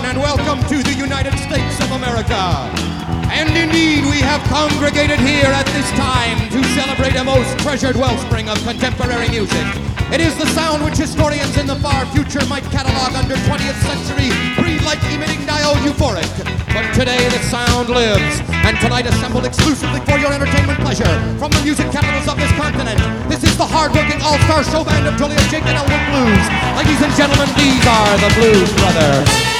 and welcome to the United States of America. And indeed, we have congregated here at this time to celebrate a most treasured wellspring of contemporary music. It is the sound which historians in the far future might catalog under 20th century pre-light emitting diode euphoric. But today the sound lives, and tonight assembled exclusively for your entertainment pleasure from the music capitals of this continent. This is the hard-working all-star show band of Joliet, Jake, and Elwood Blues. Ladies and gentlemen, these are the Blues Brothers.